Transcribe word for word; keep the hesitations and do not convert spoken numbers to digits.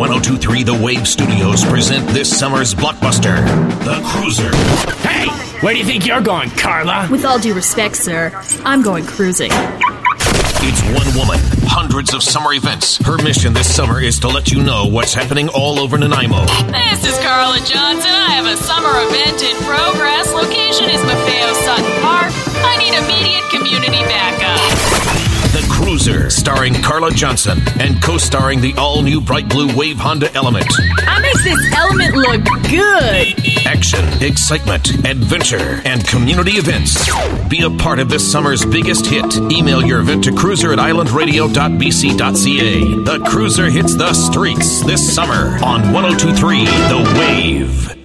one oh two point three The Wave Studios present this summer's blockbuster, The Cruiser. Hey! Where do you think you're going, Carla? With all due respect, sir, I'm going cruising. It's one woman, hundreds of summer events. Her mission this summer is to let you know what's happening all over Nanaimo. This is Carla Johnson. I have a summer event in progress. Location is Maffeo Sutton Park. I need immediate community backup. The Cruiser, starring Carla Johnson and co-starring the all-new bright blue Wave Honda Element. I make this Element look good. Action, excitement, adventure, and community events. Be a part of this summer's biggest hit. Email your event to cruiser at island radio dot b c dot c a. The Cruiser hits the streets this summer on one oh two point three The Wave.